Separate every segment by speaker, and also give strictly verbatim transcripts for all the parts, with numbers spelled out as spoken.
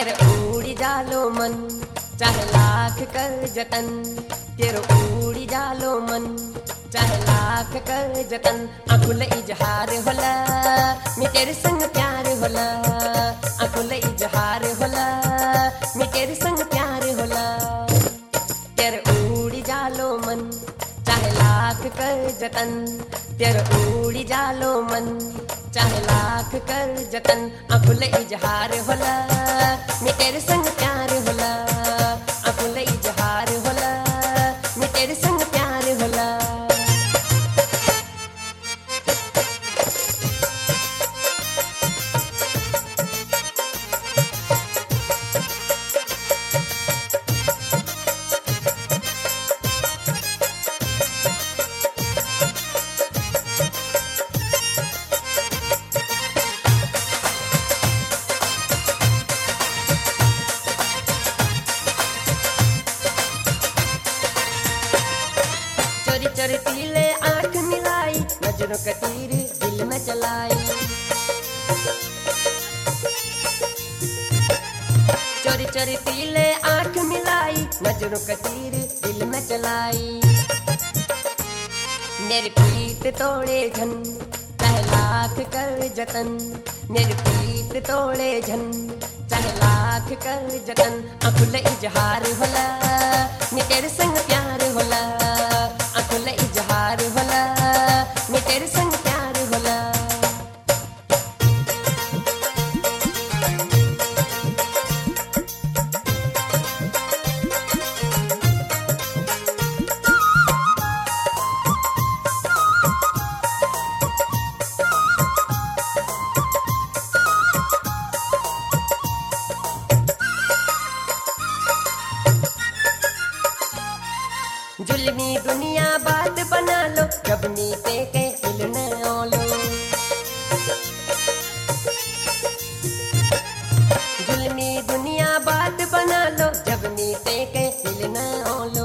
Speaker 1: तेरे उड़ी जालो मन चाहे लाख कर जतन, तेरे उड़ी जालो मन चाहे लाख कर जतन। आंखुल इजहार होला मी तेरे संग प्यार होला, आंखुल इजहार होला मी तेरे संग प्यार होला। तेरे उड़ी जालो मन चाहे लाख कर जतन, तेरे उड़ी जालो मन चाहे लाख कर जतन। आंखुल इजहार होला मी तेरे संग प्यार होला, आंखुल इजहार होला मी तेरे संग प्यार होला। चोरी चोरी पीले आंख मिलाई, नजरों का तीर दिल में चलाई। चोरी चोरी पीले आंख मिलाई, नजरों का तीर दिल में चलाई। मेरी प्रीत तोड़े झन चाहे लाख कर जतन, मेरी प्रीत तोड़े झन चाहे लाख कर जतन। आंखुल इजहार होला मी तेरे संग प्यार होला, आंखुल इजहार होला मी तेरे संग प्यार होला। जुल्मी दुनिया बात बना लो, जब नीते के हिल न ओलो। जुल्मी दुनिया बात बना लो, जब नीते के हिल न ओलो।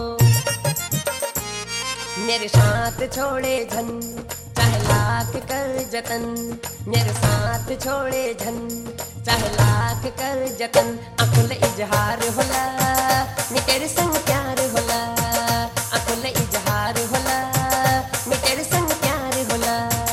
Speaker 1: मेरे साथ छोड़े झन चाहे लाख कर जतन, मेरे साथ छोड़े झन चाहे लाख कर जतन। आंखुल इजहार होला मी तेरे संग प्यार होला, आंखुल इजहार होला मी तेरे संग प्यार होला।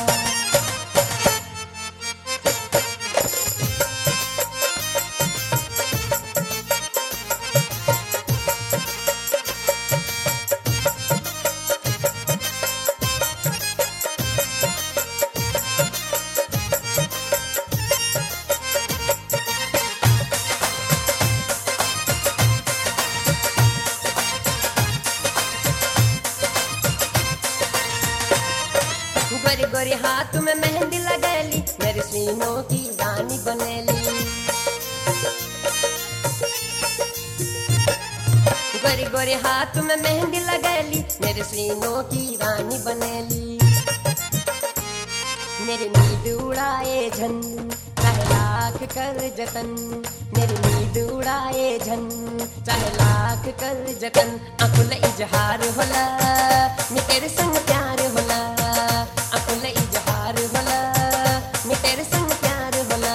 Speaker 1: गोरी गोरी हाथ में मेहंदी लगैली, मेरे सीनों की रानी बनेली। गोरी गोरी हाथ में मेहंदी लगैली, मेरे सीनों की रानी बनेली। मेरी नींद उड़ाए झन चाहे लाख कर जतन, मेरी नींद उड़ाए झन चाहे लाख कर जतन। आंखुल इजहार होला मी तेरे संग प्यार होला, आंखुल इजहार होला मी तेरे संग प्यार होला।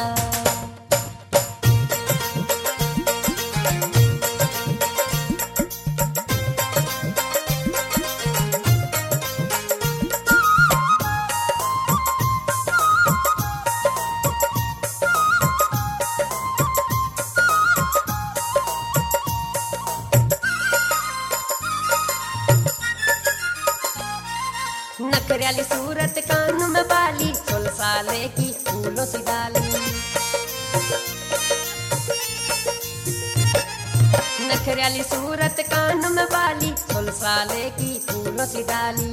Speaker 1: नखरेली सूरत कान में बाली, सोलह साले की फूलों से डाली। नखरेली सूरत कान में बाली, सोलह साले की फूलों से डाली।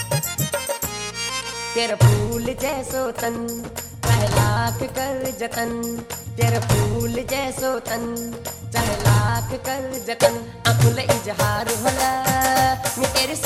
Speaker 1: तेरा फूल जैसो तन चाहे लाख कर जतन, तेरा फूल जैसो तन चाहे लाख कर जतन। आंखुल इजहार होला मी तेरे